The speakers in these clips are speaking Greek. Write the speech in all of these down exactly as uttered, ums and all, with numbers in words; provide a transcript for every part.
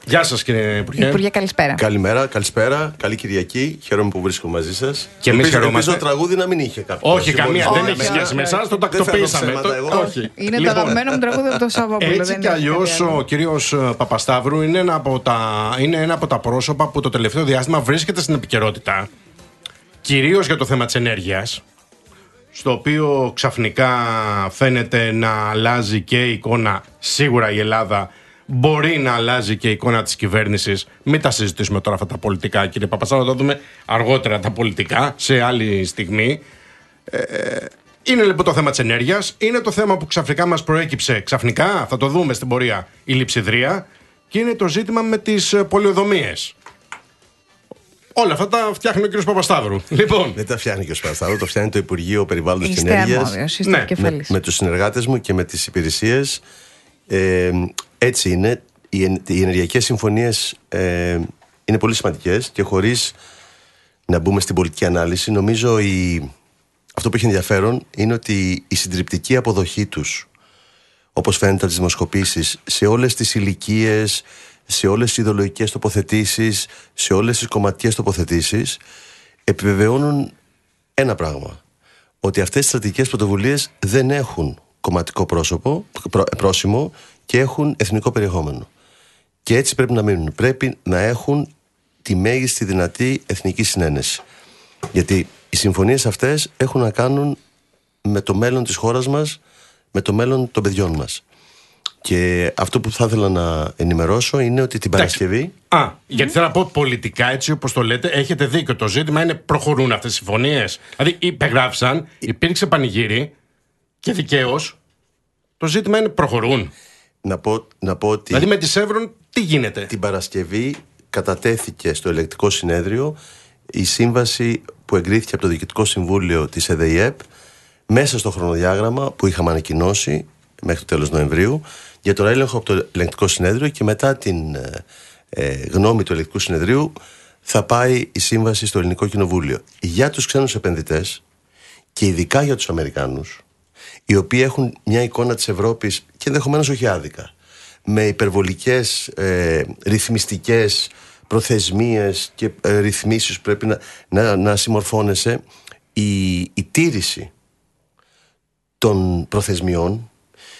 Γεια σας, κύριε Υπουργέ. Υπουργέ, καλησπέρα. Καλημέρα, καλησπέρα. Καλή Κυριακή. Χαίρομαι που βρίσκομαι μαζί σας. Και εμείς χαιρόμαστε. Ελπίζω το τραγούδι να μην είχε κάποιο. Όχι, καμία. όχι, Δεν έχει σχέση με εσάς. Το τακτοποιήσαμε. Όχι. Είναι το αγαπημένο μου τραγούδι από το Σαββόπουλο. Έτσι κι αλλιώς ο κύριος Παπασταύρου είναι ένα, από τα, είναι ένα από τα πρόσωπα που το τελευταίο διάστημα βρίσκεται στην επικαιρότητα. Κυρίως για το θέμα της ενέργειας, στο οποίο ξαφνικά φαίνεται να αλλάζει και η εικόνα. Σίγουρα η Ελλάδα μπορεί να αλλάζει και η εικόνα της κυβέρνησης. Μην τα συζητήσουμε τώρα αυτά τα πολιτικά, κύριε Παπασταύρου, θα τα δούμε αργότερα τα πολιτικά, σε άλλη στιγμή. Ε, είναι λοιπόν το θέμα της ενέργειας. Είναι το θέμα που ξαφνικά μας προέκυψε. Ξαφνικά, θα το δούμε στην πορεία, η λειψιδρία. Και είναι το ζήτημα με τις πολεοδομίες. Όλα αυτά τα φτιάχνει ο κ. Παπασταύρου. Λοιπόν. Δεν τα φτιάχνει ο κ. Παπασταύρου, το φτιάχνει το Υπουργείο Περιβάλλοντος και Είστε Ενέργειας. αρμόδιος, είστε Ναι. επικεφαλής. Με, με τους συνεργάτες μου και με τις υπηρεσίες. Ε, έτσι είναι. Οι, οι ενεργειακές συμφωνίες ε, είναι πολύ σημαντικές και χωρίς να μπούμε στην πολιτική ανάλυση, νομίζω η, αυτό που έχει ενδιαφέρον είναι ότι η συντριπτική αποδοχή τους, όπως φαίνεται από τις δημοσκοπήσεις, σε όλες τις ηλικίες, σε όλες τις ιδεολογικές τοποθετήσεις, σε όλες τις κομματικές τοποθετήσεις, επιβεβαιώνουν ένα πράγμα. Ότι αυτές οι στρατηγικές πρωτοβουλίες δεν έχουν κομματικό πρόσωπο, πρό, πρόσημο και έχουν εθνικό περιεχόμενο. Και έτσι πρέπει να μείνουν. Πρέπει να έχουν τη μέγιστη δυνατή εθνική συνένεση. Γιατί οι συμφωνίες αυτές έχουν να κάνουν με το μέλλον της χώρας μας, με το μέλλον των παιδιών μας. Και αυτό που θα ήθελα να ενημερώσω είναι ότι την Παρασκευή. Α, γιατί θέλω να πω πολιτικά, έτσι όπως το λέτε, έχετε δίκιο. Το ζήτημα είναι προχωρούν αυτές οι συμφωνίες. Δηλαδή υπεγράφησαν, υπήρξε πανηγύρι και δικαίως. Το ζήτημα είναι προχωρούν. Να πω, να πω ότι. Δηλαδή με τη Σεύρον τι γίνεται. Την Παρασκευή κατατέθηκε στο Ελεκτικό Συνέδριο η σύμβαση που εγκρίθηκε από το Διοικητικό Συμβούλιο της ΕΔΕΙΕΠ μέσα στο χρονοδιάγραμμα που είχαμε ανακοινώσει μέχρι το τέλος Νοεμβρίου για τον έλεγχο από το Ελεκτικό Συνέδριο, και μετά την ε, γνώμη του Ελεκτικού Συνεδρίου θα πάει η σύμβαση στο Ελληνικό Κοινοβούλιο. Για τους ξένους επενδυτές και ειδικά για τους Αμερικάνους, οι οποίοι έχουν μια εικόνα της Ευρώπης και ενδεχομένως όχι άδικα, με υπερβολικές ε, ρυθμιστικές προθεσμίες και ε, ρυθμίσεις που πρέπει να, να, να συμμορφώνεσαι, η, η τήρηση των προθεσμιών,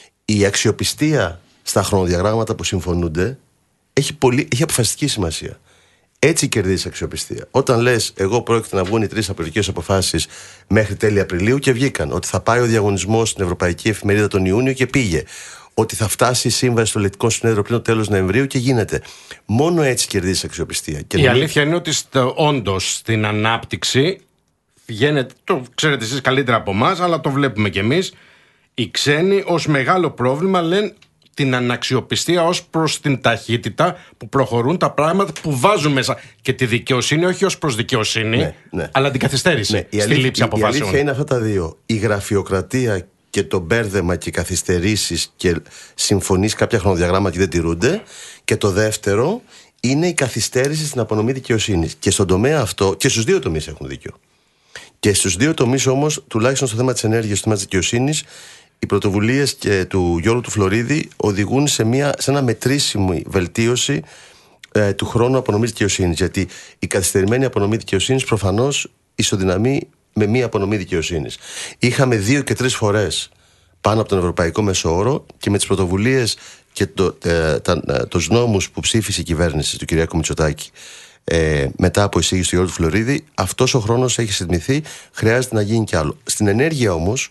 η αξιοπιστία στα χρονοδιαγράμματα που συμφωνούνται έχει, πολύ, έχει αποφασιστική σημασία. Έτσι κερδίζεις αξιοπιστία. Όταν λες, εγώ πρόκειται να βγουν οι τρεις απολογικές αποφάσεις μέχρι τέλη Απριλίου και βγήκαν. Ότι θα πάει ο διαγωνισμός στην Ευρωπαϊκή Εφημερίδα τον Ιούνιο και πήγε. Ότι θα φτάσει η σύμβαση στο Ελεκτικό Συνέδριο πριν το τέλος Νοεμβρίου και γίνεται. Μόνο έτσι κερδίζεις αξιοπιστία. Και η νομίζω... αλήθεια είναι ότι στο, όντως στην ανάπτυξη βγαίνετε, το ξέρετε εσείς καλύτερα από εμάς, αλλά το βλέπουμε κι εμείς. Οι ξένοι ως μεγάλο πρόβλημα λένε την αναξιοπιστία ως προς την ταχύτητα που προχωρούν τα πράγματα, που βάζουν μέσα και τη δικαιοσύνη, όχι ως προς δικαιοσύνη, ναι, ναι. αλλά την καθυστέρηση ναι, στη αλήθεια, λήψη αποφάσεων. Η αλήθεια είναι αυτά τα δύο. Η γραφειοκρατία και το μπέρδεμα και οι καθυστερήσεις και συμφωνείς κάποια χρονοδιαγράμματα και δεν τηρούνται. Και το δεύτερο είναι η καθυστέρηση στην απονομή δικαιοσύνης. Και στον τομέα αυτό, και στους δύο τομείς έχουν δίκιο. Και στους δύο τομείς όμως, τουλάχιστον στο θέμα της ενέργειας, στο θέμα της δικαιοσύνης, οι πρωτοβουλίες και του Γιώργου του Φλωρίδη οδηγούν σε, μια, σε ένα μετρήσιμη βελτίωση ε, του χρόνου απονομής δικαιοσύνης. Γιατί η καθυστερημένη απονομή δικαιοσύνης προφανώς ισοδυναμεί με μία απονομή δικαιοσύνης. Είχαμε δύο και τρεις φορές πάνω από τον ευρωπαϊκό μεσόωρο, και με τις πρωτοβουλίες και το, ε, τα, ε, τους νόμους που ψήφισε η κυβέρνηση του Κυριάκου Μητσοτάκη ε, μετά από εισήγηση του Γιώργου του Φλωρίδη, αυτός ο χρόνος έχει συντμηθεί, χρειάζεται να γίνει κι άλλο. Στην ενέργεια όμως,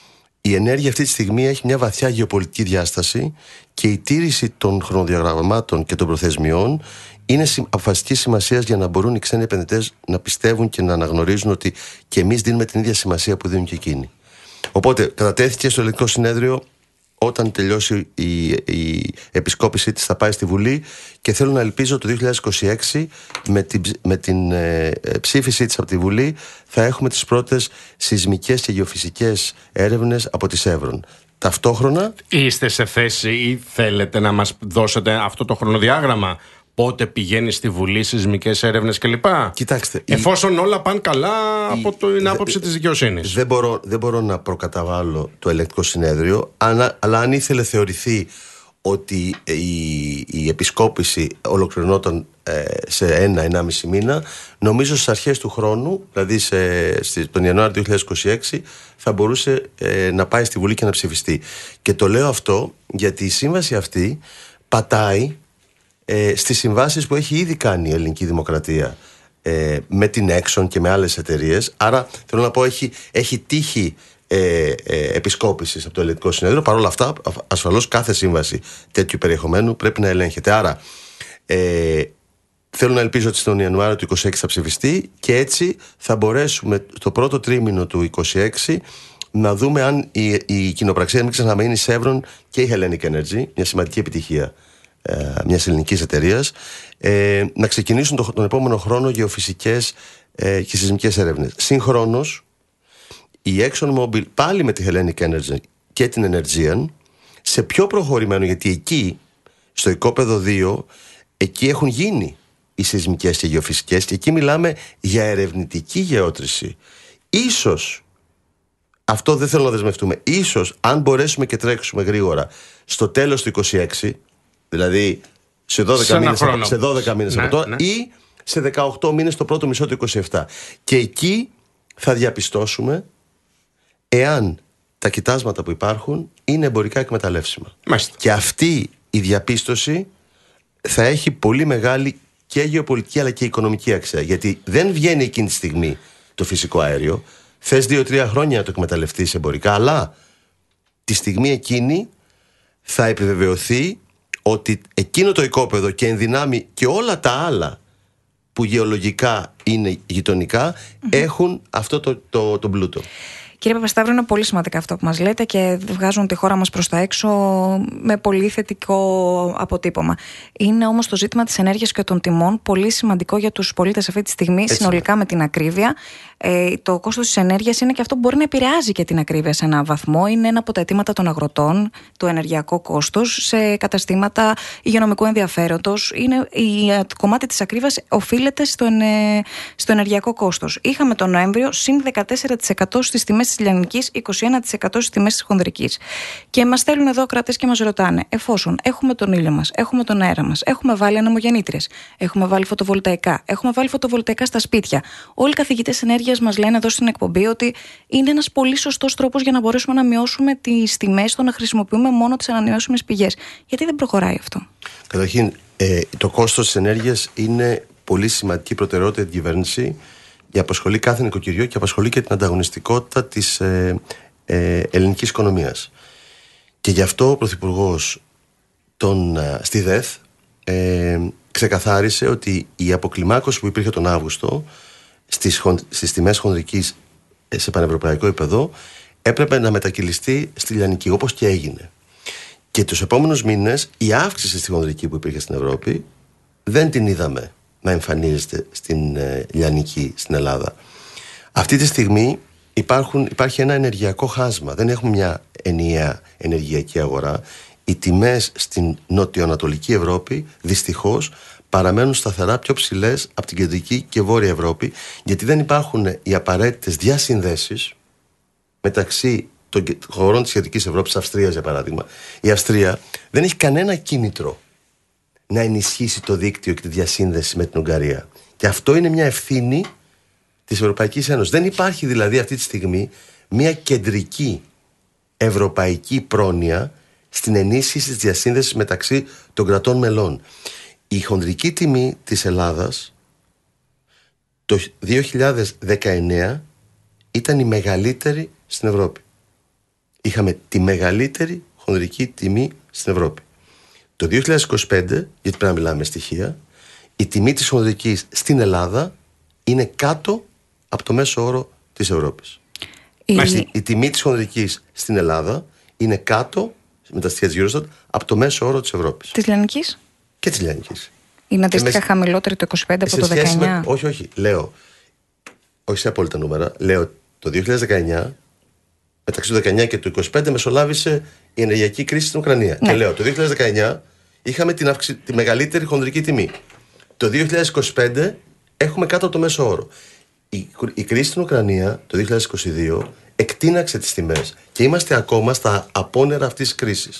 η ενέργεια αυτή τη στιγμή έχει μια βαθιά γεωπολιτική διάσταση και η τήρηση των χρονοδιαγραμμάτων και των προθεσμιών είναι αποφασιστική σημασία για να μπορούν οι ξένοι επενδυτές να πιστεύουν και να αναγνωρίζουν ότι και εμείς δίνουμε την ίδια σημασία που δίνουν και εκείνοι. Οπότε κατατέθηκε στο Ελεκτικό Συνέδριο. Όταν τελειώσει η, η επισκόπησή της θα πάει στη Βουλή, και θέλω να ελπίζω το δύο χιλιάδες είκοσι έξι με την, με την ε, ψήφισή της από τη Βουλή θα έχουμε τις πρώτες σεισμικές και γεωφυσικές έρευνες από τη Σεύρον. Ταυτόχρονα... Είστε σε θέση ή θέλετε να μας δώσετε αυτό το χρονοδιάγραμμα? Πότε πηγαίνει στη Βουλή, σεισμικές έρευνες κλπ? Κοιτάξτε, εφόσον η... όλα πάνε καλά η... από την άποψη της δικαιοσύνης. Δεν μπορώ, δεν μπορώ να προκαταβάλω το Ελεκτικό Συνέδριο, αλλά, αλλά αν ήθελε θεωρηθεί ότι η, η επισκόπηση ολοκληρωνόταν ε, σε ένα, ενάμιση μήνα. Νομίζω στις αρχές του χρόνου, δηλαδή σε, σε, τον Ιανουάριο του δύο χιλιάδες είκοσι έξι, θα μπορούσε ε, να πάει στη Βουλή και να ψηφιστεί. Και το λέω αυτό γιατί η σύμβαση αυτή πατάει ε, στις συμβάσεις που έχει ήδη κάνει η ελληνική δημοκρατία ε, με την Exxon και με άλλες εταιρείες. Άρα θέλω να πω έχει, έχει τύχει Ε, ε, επισκόπησης από το Ελληνικό Συνέδριο. Παρ' όλα αυτά, ασφαλώς κάθε σύμβαση τέτοιου περιεχομένου πρέπει να ελέγχεται. Άρα ε, θέλω να ελπίζω ότι στον Ιανουάριο του είκοσι έξι θα ψηφιστεί και έτσι θα μπορέσουμε το πρώτο τρίμηνο του είκοσι έξι να δούμε αν η, η κοινοπραξία μην ξαναμένει Chevron και η Hellenic Energy, μια σημαντική επιτυχία ε, μιας ελληνικής εταιρείας, ε, να ξεκινήσουν το, τον επόμενο χρόνο γεωφυσικές ε, και σεισμικές έρευνες. Συγχρόνως η ExxonMobil πάλι με τη Hellenic Energy και την Energean σε πιο προχωρημένο, γιατί εκεί στο οικόπεδο δύο εκεί έχουν γίνει οι σεισμικές και γεωφυσικές και εκεί μιλάμε για ερευνητική γεώτρηση. Ίσως, αυτό δεν θέλω να δεσμευτούμε, ίσως αν μπορέσουμε και τρέξουμε γρήγορα στο τέλος του είκοσι έξι, δηλαδή σε δώδεκα μήνες, σε δώδεκα μήνες ναι, από τώρα, ναι. ή σε δεκαοκτώ μήνες το πρώτο μισό του είκοσι επτά. Και εκεί θα διαπιστώσουμε εάν τα κοιτάσματα που υπάρχουν είναι εμπορικά εκμεταλλεύσιμα. Μάλιστα. Και αυτή η διαπίστωση θα έχει πολύ μεγάλη και γεωπολιτική αλλά και οικονομική αξία. Γιατί δεν βγαίνει εκείνη τη στιγμή το φυσικό αέριο. Θες δύο-τρία χρόνια να το εκμεταλλευτείς εμπορικά, αλλά τη στιγμή εκείνη θα επιβεβαιωθεί ότι εκείνο το οικόπεδο και εν δυνάμει και όλα τα άλλα που γεωλογικά είναι γειτονικά mm-hmm. έχουν αυτό το, το, το πλούτο. Κύριε Παπασταύρου, είναι πολύ σημαντικά αυτό που μας λέτε και βγάζουν τη χώρα μας προς τα έξω με πολύ θετικό αποτύπωμα. Είναι όμως το ζήτημα της ενέργειας και των τιμών πολύ σημαντικό για τους πολίτες αυτή τη στιγμή, έτσι, συνολικά με την ακρίβεια. Ε, το κόστος της ενέργειας είναι και αυτό που μπορεί να επηρεάζει και την ακρίβεια σε έναν βαθμό. Είναι ένα από τα αιτήματα των αγροτών, το ενεργειακό κόστος, σε καταστήματα υγειονομικού ενδιαφέροντος. Είναι, η, το κομμάτι της ακρίβειας οφείλεται στο, ε, στο ενεργειακό κόστος. Είχαμε τον Νοέμβριο συν δεκατέσσερα τοις εκατό στις τιμές της λιανικής, είκοσι ένα τοις εκατό στις τιμές της χονδρικής. Και μας στέλνουν εδώ κρατές και μας ρωτάνε, εφόσον έχουμε τον ήλιο μας, έχουμε τον αέρα μας, έχουμε βάλει ανεμογεννήτριες, έχουμε βάλει φωτοβολταϊκά, έχουμε βάλει φωτοβολταϊκά στα σπίτια. Όλοι οι καθηγητές ενέργειας μας λένε εδώ στην εκπομπή ότι είναι ένας πολύ σωστός τρόπος για να μπορέσουμε να μειώσουμε τις τιμές στο να χρησιμοποιούμε μόνο τις ανανεώσιμες πηγές. Γιατί δεν προχωράει αυτό? Καταρχήν, ε, το κόστος της ενέργειας είναι πολύ σημαντική προτεραιότητα για την κυβέρνηση. Για απασχολεί κάθε νοικοκυριό και απασχολεί και την ανταγωνιστικότητα της ε, ε, ελληνικής οικονομίας. Και γι' αυτό ο Πρωθυπουργός τον, ε, στη ΔΕΘ ε, ξεκαθάρισε ότι η αποκλιμάκωση που υπήρχε τον Αύγουστο στις, στις τιμές χονδρικής ε, σε πανευρωπαϊκό επίπεδο έπρεπε να μετακυλιστεί στη λιανική, όπως και έγινε. Και τους επόμενους μήνες η αύξηση στη χονδρική που υπήρχε στην Ευρώπη δεν την είδαμε να εμφανίζεται στην ε, λιανική στην Ελλάδα. Αυτή τη στιγμή υπάρχουν, υπάρχει ένα ενεργειακό χάσμα. Δεν έχουμε μια ενιαία ενεργειακή αγορά. Οι τιμές στην νοτιοανατολική Ευρώπη δυστυχώς παραμένουν σταθερά πιο ψηλές από την κεντρική και βόρεια Ευρώπη, γιατί δεν υπάρχουν οι απαραίτητες διασυνδέσεις μεταξύ των χωρών της κεντρικής Ευρώπης, Αυστρίας για παράδειγμα. Η Αυστρία δεν έχει κανένα κίνητρο να ενισχύσει το δίκτυο και τη διασύνδεση με την Ουγγαρία. Και αυτό είναι μια ευθύνη της Ευρωπαϊκής Ένωσης. Δεν υπάρχει δηλαδή αυτή τη στιγμή μια κεντρική ευρωπαϊκή πρόνοια στην ενίσχυση της διασύνδεσης μεταξύ των κρατών μελών. Η χονδρική τιμή της Ελλάδας το δύο χιλιάδες δεκαεννέα ήταν η μεγαλύτερη στην Ευρώπη. Είχαμε τη μεγαλύτερη χονδρική τιμή στην Ευρώπη. Το δύο χιλιάδες είκοσι πέντε, γιατί πρέπει να μιλάμε στοιχεία, η τιμή της χονδρικής στην Ελλάδα είναι κάτω από το μέσο όρο της Ευρώπης. Η, η, η τιμή της χονδρικής στην Ελλάδα είναι κάτω, με τα στοιχεία της Eurostat, από το μέσο όρο της Ευρώπης. Της λιανικής? Και της λιανικής. Είναι αντίστοιχα με... χαμηλότερη το είκοσι πέντε από το δεκαεννέα? Με... Όχι, όχι. Λέω, όχι σε απόλυτα νούμερα, λέω το δύο χιλιάδες δεκαεννέα, μεταξύ του δεκαεννέα και του είκοσι πέντε μεσολάβησε η ενεργειακή κρίση στην Ουκρανία. Ναι. Και λέω, το δύο χιλιάδες δεκαεννέα είχαμε την αυξη... τη μεγαλύτερη χονδρική τιμή. Το δύο χιλιάδες είκοσι πέντε έχουμε κάτω από το μέσο όρο. Η, η κρίση στην Ουκρανία το δύο χιλιάδες είκοσι δύο εκτείναξε τις τιμές και είμαστε ακόμα στα απόνερα αυτής της κρίσης.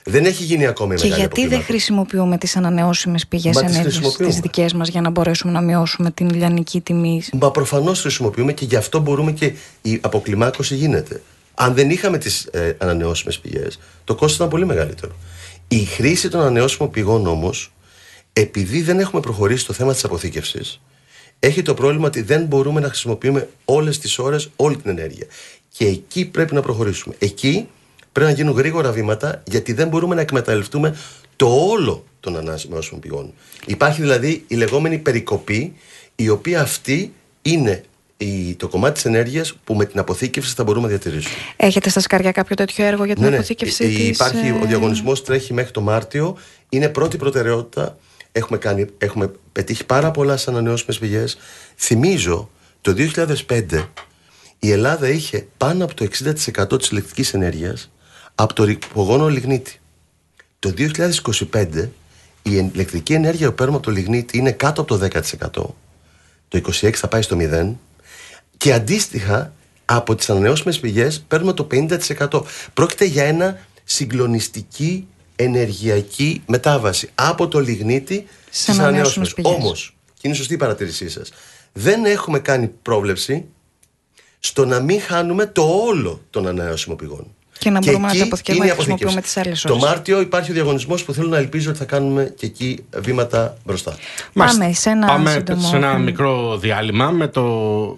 Δεν έχει γίνει ακόμα η και μεγάλη γιατί δεν χρησιμοποιούμε τις ανανεώσιμες πηγές ενέργειας τις δικές μας για να μπορέσουμε να μειώσουμε την λιανική τιμή? Μα προφανώς χρησιμοποιούμε και γι' αυτό μπορούμε και η αποκλιμάκωση γίνεται. Αν δεν είχαμε τις ε, ανανεώσιμες πηγές, το κόστος ήταν πολύ μεγαλύτερο. Η χρήση των ανανεώσιμων πηγών όμως, επειδή δεν έχουμε προχωρήσει στο θέμα της αποθήκευσης, έχει το πρόβλημα ότι δεν μπορούμε να χρησιμοποιούμε όλες τις ώρες όλη την ενέργεια. Και εκεί πρέπει να προχωρήσουμε. Εκεί πρέπει να γίνουν γρήγορα βήματα, γιατί δεν μπορούμε να εκμεταλλευτούμε το όλο των ανανεώσιμων πηγών. Υπάρχει δηλαδή η λεγόμενη περικοπή, η οποία αυτή είναι η, το κομμάτι της ενέργειας που με την αποθήκευση θα μπορούμε να διατηρήσουμε. Έχετε στα σκαριά κάποιο τέτοιο έργο για την ναι, αποθήκευση ναι. της... Υπάρχει, ο διαγωνισμός τρέχει μέχρι το Μάρτιο. Είναι πρώτη προτεραιότητα. Έχουμε, κάνει, έχουμε πετύχει πάρα πολλά σε ανανεώσιμες πηγές. Θυμίζω, το δύο χιλιάδες πέντε η Ελλάδα είχε πάνω από το εξήντα τοις εκατό της ηλεκτρικής ενέργειας από το ρηπογόνο λιγνίτη. Το δύο χιλιάδες είκοσι πέντε η ηλεκτρική ενέργεια που παίρνουμε από το λιγνίτη είναι κάτω από το δέκα τοις εκατό. Το είκοσι έξι θα πάει στο μηδέν. Και αντίστοιχα από τις ανανεώσιμες πηγές παίρνουμε το πενήντα τοις εκατό. Πρόκειται για ένα συγκλονιστική ενεργειακή μετάβαση από το λιγνίτη στις ανανεώσιμες πηγές. Όμως, και είναι σωστή η παρατήρησή σας, δεν έχουμε κάνει πρόβλεψη στο να μην χάνουμε το όλο των ανανεώσιμων πηγών. Και να μπορούμε να τα αποθηκεύουμε και να χρησιμοποιούμε τις άλλες ώρες. Το Μάρτιο υπάρχει ο διαγωνισμός που θέλω να ελπίζω ότι θα κάνουμε και εκεί βήματα μπροστά. Πάμε σε ένα, Πάμε σε ένα μικρό διάλειμμα με το...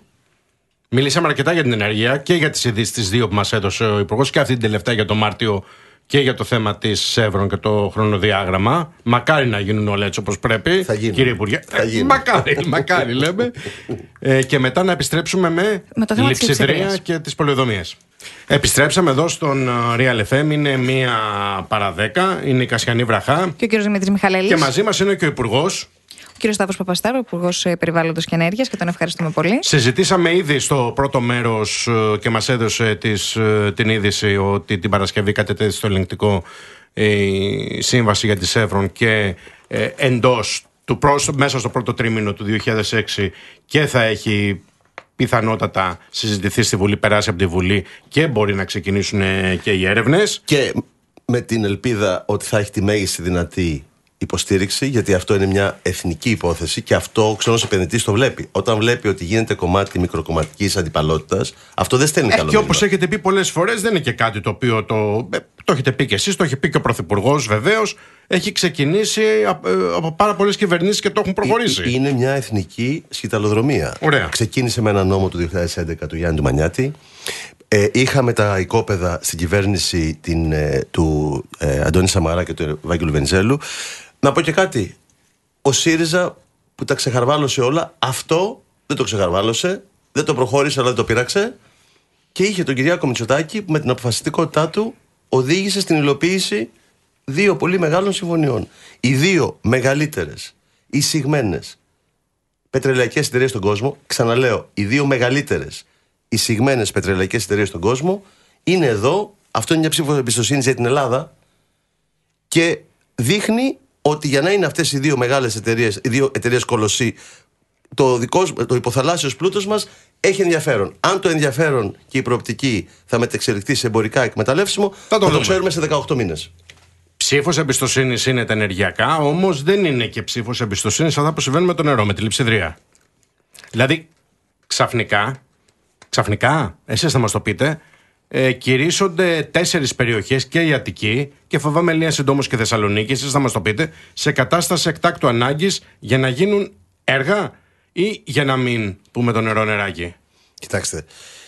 Μιλήσαμε αρκετά για την ενέργεια και για τις ειδήσεις τις δύο που μας έδωσε ο Υπουργός και αυτή την τελευταία για το Μάρτιο και για το θέμα της Σεύρων και το χρονοδιάγραμμα. Μακάρι να γίνουν όλα έτσι όπως πρέπει. Θα γίνουν. Κύριε Υπουργέ. Θα γίνουν. Μακάρι, μακάρι λέμε. ε, και μετά να επιστρέψουμε με, με το θέμα λειψιδρία και τις πολεοδομίες. Επιστρέψαμε εδώ στον Real εφ εμ. Είναι μία παρά δέκα. Είναι η Κασιανή Βραχά. Και ο κύριος Δημήτρης Μιχαλέλης. Και μαζί μας είναι και ο Υπουργός. Ο κύριος Σταύρος Παπαστάρου, Υπουργός Περιβάλλοντος και Ενέργειας, και τον ευχαριστούμε πολύ. Συζητήσαμε ήδη στο πρώτο μέρος και μας έδωσε της, την είδηση ότι την Παρασκευή κατετέθη στο ελεγκτικό η σύμβαση για τη Σεύρων και ε, εντός του προς, μέσα στο πρώτο τρίμηνο του δύο χιλιάδες έξι και θα έχει πιθανότατα συζητηθεί στη Βουλή, περάσει από τη Βουλή και μπορεί να ξεκινήσουν και οι έρευνες. Και με την ελπίδα ότι θα έχει τη μέγιστη δυνατή υποστήριξη, γιατί αυτό είναι μια εθνική υπόθεση και αυτό ο ξένος επενδυτής το βλέπει. Όταν βλέπει ότι γίνεται κομμάτι μικροκομματικής αντιπαλότητας, αυτό δεν στέλνει ε, καλό και μήνυμα. όπως έχετε πει πολλές φορές, δεν είναι και κάτι το οποίο το, το έχετε πει και εσείς, το έχει πει και ο Πρωθυπουργός βεβαίως. Έχει ξεκινήσει από πάρα πολλές κυβερνήσεις και το έχουν προχωρήσει. Είναι μια εθνική σκηταλοδρομία. Ωραία. Ξεκίνησε με ένα νόμο του δύο χιλιάδες έντεκα του Γιάννη του Μανιάτη. Ε, είχαμε τα οικόπεδα στην κυβέρνηση την, ε, του ε, Αντώνη Σαμαρά και του Ευάγγελου Βενιζέλου. Να πω και κάτι. Ο ΣΥΡΙΖΑ που τα ξεχαρβάλωσε όλα, αυτό δεν το ξεχαρβάλωσε, δεν το προχώρησε αλλά δεν το πείραξε και είχε τον Κυριάκο Μητσοτάκη που με την αποφασιστικότητά του οδήγησε στην υλοποίηση δύο πολύ μεγάλων συμφωνιών. Οι δύο μεγαλύτερες εισηγμένες πετρελαϊκές εταιρείες στον κόσμο, ξαναλέω, οι δύο μεγαλύτερες εισηγμένες πετρελαϊκές εταιρείες στον κόσμο είναι εδώ. Αυτό είναι μια ψήφος εμπιστοσύνης για την Ελλάδα και δείχνει ότι για να είναι αυτές οι δύο μεγάλες εταιρείες, οι δύο εταιρείες κολοσσί, το, δικός, το υποθαλάσσιος πλούτος μας έχει ενδιαφέρον. Αν το ενδιαφέρον και η προοπτική θα μετεξελιχθεί σε εμπορικά εκμεταλλεύσιμο, θα το, θα το ξέρουμε σε δεκαοκτώ μήνες. Ψήφος εμπιστοσύνης είναι τα ενεργειακά, όμως δεν είναι και ψήφος εμπιστοσύνης αυτά που συμβαίνουν με το νερό, με τη λειψιδρία. Δηλαδή, ξαφνικά, ξαφνικά, εσείς θα μας το πείτε, ε, κηρύσσονται τέσσερις περιοχές και η Αττική και φοβάμαι Λία συντόμως και Θεσσαλονίκη, εσείς θα μας το πείτε, σε κατάσταση εκτάκτου ανάγκης για να γίνουν έργα ή για να μην πούμε το νερό νεράκι. Κοιτάξτε.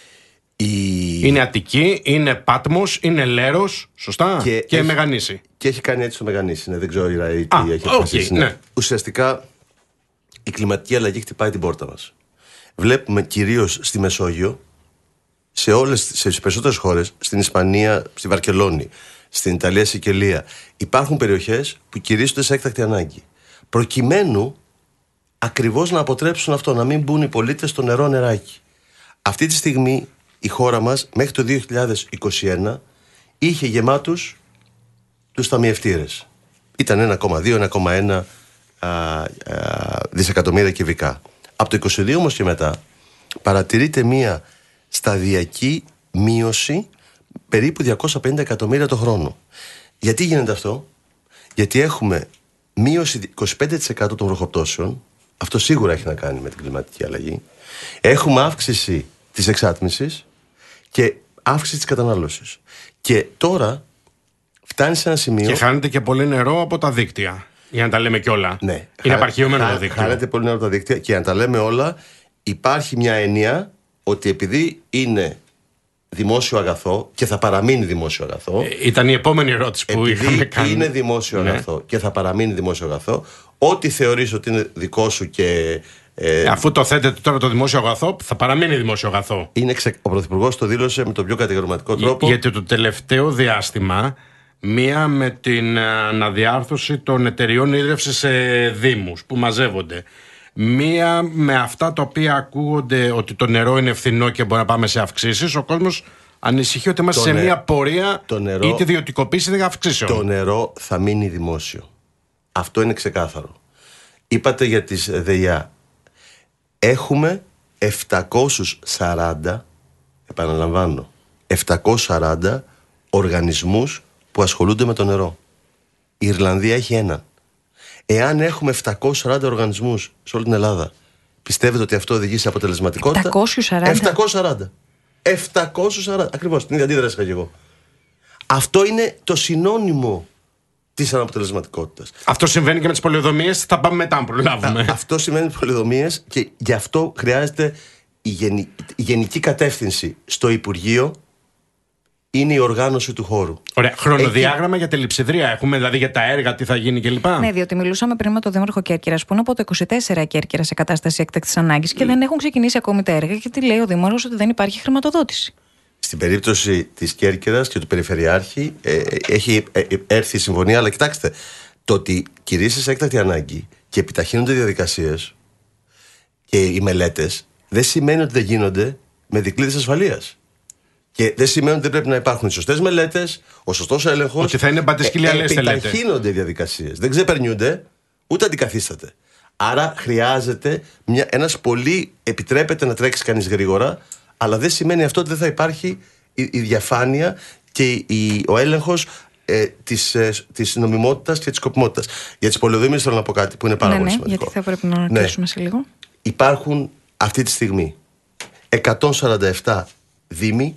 Η... Είναι Αττική, είναι Πάτμος, είναι Λέρος, σωστά, και, και έχει, Μεγανήσι. Και έχει κάνει έτσι το Μεγανήσι, ναι, δεν ξέρω η ΡΑΗ τι έχει αποφασίσει. Okay, ναι. Ουσιαστικά η κλιματική αλλαγή χτυπάει την πόρτα μας. Βλέπουμε κυρίως στη Μεσόγειο, σε όλες, σε τις περισσότερες χώρες, στην Ισπανία, στη Βαρκελόνη, στην Ιταλία, Σικελία, υπάρχουν περιοχές που κηρύσσονται σε έκτακτη ανάγκη. Προκειμένου ακριβώς να αποτρέψουν αυτό, να μην μπουν οι πολίτες στο νερό νεράκι. Αυτή τη στιγμή η χώρα μας μέχρι το δύο χιλιάδες είκοσι ένα είχε γεμάτους τους ταμιευτήρες. Ήταν ένα κόμμα δύο με ένα κόμμα ένα α, α, δισεκατομμύρια κυβικά. Από το είκοσι δύο όμως και μετά παρατηρείται μία σταδιακή μείωση περίπου διακόσια πενήντα εκατομμύρια το χρόνο. Γιατί γίνεται αυτό? Γιατί έχουμε μείωση είκοσι πέντε τοις εκατό των βροχοπτώσεων. Αυτό σίγουρα έχει να κάνει με την κλιματική αλλαγή. Έχουμε αύξηση της εξάτμισης και αύξηση της κατανάλωσης. Και τώρα φτάνει σε ένα σημείο. Και χάνεται και πολύ νερό από τα δίκτυα. Για να τα λέμε κιόλα. Ναι. Είναι απαρχαιωμένο το δίκτυο. Χάνεται πολύ νερό από τα δίκτυα και για να τα λέμε όλα, υπάρχει μια έννοια ότι επειδή είναι δημόσιο αγαθό και θα παραμείνει δημόσιο αγαθό. Ε, ήταν η επόμενη ερώτηση που είχαμε κάνει. Επειδή είναι δημόσιο ναι. αγαθό και θα παραμείνει δημόσιο αγαθό, ό,τι θεωρείς ότι είναι δικό σου και. Ε, Αφού το θέτετε τώρα το δημόσιο αγαθό, θα παραμείνει δημόσιο αγαθό. Είναι ξε... Ο Πρωθυπουργός το δήλωσε με τον πιο κατηγορηματικό τρόπο. Γιατί το τελευταίο διάστημα, μία με την αναδιάρθρωση των εταιριών ίδρυυσης σε δήμους που μαζεύονται. Μία με αυτά τα οποία ακούγονται ότι το νερό είναι φθηνό και μπορεί να πάμε σε αυξήσεις. Ο κόσμος ανησυχεί ότι είμαστε σε νε... μία πορεία νερό... ή τη ιδιωτικοποίηση δεν αυξήσεων. Το νερό θα μείνει δημόσιο. Αυτό είναι ξεκάθαρο. Είπατε για τις ΔΕΙΑ. Έχουμε επτακόσιους σαράντα, επαναλαμβάνω, επτακόσιους σαράντα οργανισμούς που ασχολούνται με το νερό. Η Ιρλανδία έχει έναν. Εάν έχουμε επτακόσιους σαράντα οργανισμούς σε όλη την Ελλάδα, πιστεύετε ότι αυτό οδηγεί σε αποτελεσματικότητα? επτακόσιους σαράντα. επτακόσιους σαράντα. επτακόσιους σαράντα. Ακριβώς, την ίδια αντίδραση είχα και εγώ. Αυτό είναι το συνώνυμο της αναποτελεσματικότητας. Αυτό συμβαίνει και με τις πολεοδομίες. Θα πάμε μετά να προλάβουμε. Αυτό συμβαίνει με τις πολεοδομίες και γι' αυτό χρειάζεται η, γενι, η γενική κατεύθυνση στο Υπουργείο. Είναι η οργάνωση του χώρου. Ωραία. Χρονοδιάγραμμα Έχει... για τη λειψιδρία έχουμε, δηλαδή για τα έργα, τι θα γίνει κλπ. Ναι, διότι μιλούσαμε πριν με τον Δήμαρχο Κέρκυρας, που είναι από το είκοσι τέσσερα Κέρκυρα σε κατάσταση έκτακτης ανάγκης και mm. δεν έχουν ξεκινήσει ακόμη τα έργα, γιατί λέει ο Δήμαρχος ότι δεν υπάρχει χρηματοδότηση. Στην περίπτωση της Κέρκυρας και του Περιφερειάρχη ε, έχει ε, ε, έρθει η συμφωνία, αλλά κοιτάξτε, το ότι κηρύσσεις έκτακτη ανάγκη και επιταχύνονται οι διαδικασίες και οι μελέτες δεν σημαίνει ότι δεν γίνονται με δικλείδες ασφαλείας. Και δεν σημαίνει ότι δεν πρέπει να υπάρχουν οι σωστές μελέτες, ο σωστός έλεγχος. Ότι θα είναι μπατισκυλιαλές, ε, επιταχύνονται οι διαδικασίες. Δεν ξεπερνιούνται, ούτε αντικαθίσταται. Άρα χρειάζεται μια, ένας πολύ. Επιτρέπεται να τρέξει κανείς γρήγορα, αλλά δεν σημαίνει αυτό ότι δεν θα υπάρχει η, η διαφάνεια και η, ο έλεγχος ε, της, ε, της νομιμότητας και της σκοπιμότητας. Για τις πολεοδομίες θέλω να πω κάτι που είναι πάρα ναι, πολύ ναι, σημαντικό. Γιατί θα πρέπει να ανακοινώσουμε ναι. σε λίγο. Υπάρχουν αυτή τη στιγμή εκατόν σαράντα επτά δήμοι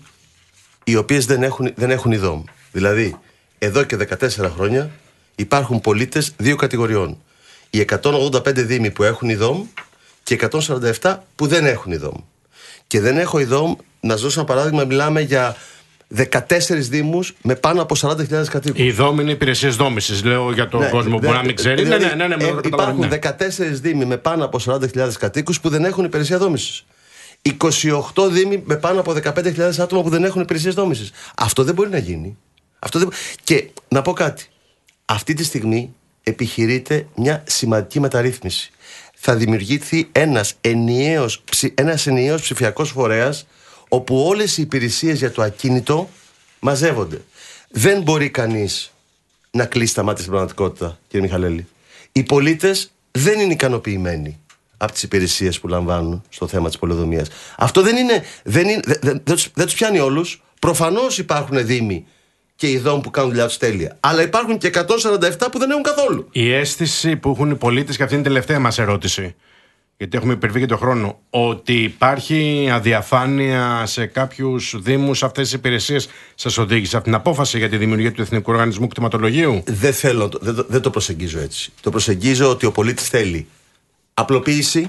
οι οποίες δεν έχουν, δεν έχουν ιδόμ. Δηλαδή, εδώ και δεκατέσσερα χρόνια υπάρχουν πολίτες δύο κατηγοριών. Οι εκατόν ογδόντα πέντε δήμοι που έχουν ιδόμ και εκατόν σαράντα επτά που δεν έχουν ιδόμ. Και δεν έχω ιδόμ, να σας δώσω ένα παράδειγμα, μιλάμε για δεκατέσσερις δήμους με πάνω από σαράντα χιλιάδες κατοίκους. Η δόμη είναι υπηρεσίες δόμησης, λέω για τον ναι, κόσμο που μπορεί να μην ξέρει. Δηλαδή, ναι, ναι, ναι, ναι, ε, υπάρχουν ναι. δεκατέσσερις δήμοι με πάνω από σαράντα χιλιάδες κατοίκους που δεν έχουν υπηρεσία δόμησης. είκοσι οκτώ δήμοι με πάνω από δεκαπέντε χιλιάδες άτομα που δεν έχουν υπηρεσίες δόμησης. Αυτό δεν μπορεί να γίνει. Αυτό δεν... Και να πω κάτι. Αυτή τη στιγμή επιχειρείται μια σημαντική μεταρρύθμιση. Θα δημιουργηθεί ένας ενιαίος, ένας ενιαίος ψηφιακός φορέας όπου όλες οι υπηρεσίες για το ακίνητο μαζεύονται. Δεν μπορεί κανείς να κλείσει τα μάτια στην πραγματικότητα, κύριε Μιχαλέλη. Οι πολίτες δεν είναι ικανοποιημένοι από τις υπηρεσίες που λαμβάνουν στο θέμα της πολεοδομίας. Αυτό δεν είναι, δεν, είναι, δεν, δεν, δεν, τους, δεν τους πιάνει όλους. Προφανώς υπάρχουν δήμοι και οι δόμοι που κάνουν δουλειά τους τέλεια. Αλλά υπάρχουν και εκατόν σαράντα επτά που δεν έχουν καθόλου. Η αίσθηση που έχουν οι πολίτες, και αυτή είναι η τελευταία μας ερώτηση, γιατί έχουμε υπερβεί και τον χρόνο, ότι υπάρχει αδιαφάνεια σε κάποιους δήμους, αυτές τις υπηρεσίες, σας οδήγησε από την απόφαση για τη δημιουργία του Εθνικού Οργανισμού Κτηματολογίου? Δεν θέλω, δεν, δεν το προσεγγίζω έτσι. Το προσεγγίζω ότι ο πολίτης θέλει απλοποίηση,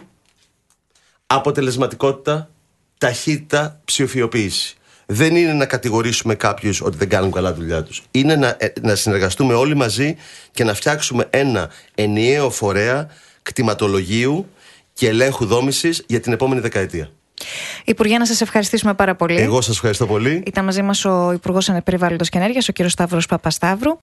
αποτελεσματικότητα, ταχύτητα, ψηφιοποίηση. Δεν είναι να κατηγορήσουμε κάποιους ότι δεν κάνουν καλά τη δουλειά τους. Είναι να, να συνεργαστούμε όλοι μαζί και να φτιάξουμε ένα ενιαίο φορέα κτηματολογίου και ελέγχου δόμησης για την επόμενη δεκαετία. Υπουργέ, να σας ευχαριστήσουμε πάρα πολύ. Εγώ σας ευχαριστώ πολύ. Ήταν μαζί μας ο Υπουργός Περιβάλλοντος και Ενέργειας, ο κ. Σταύρος Παπασταύρου.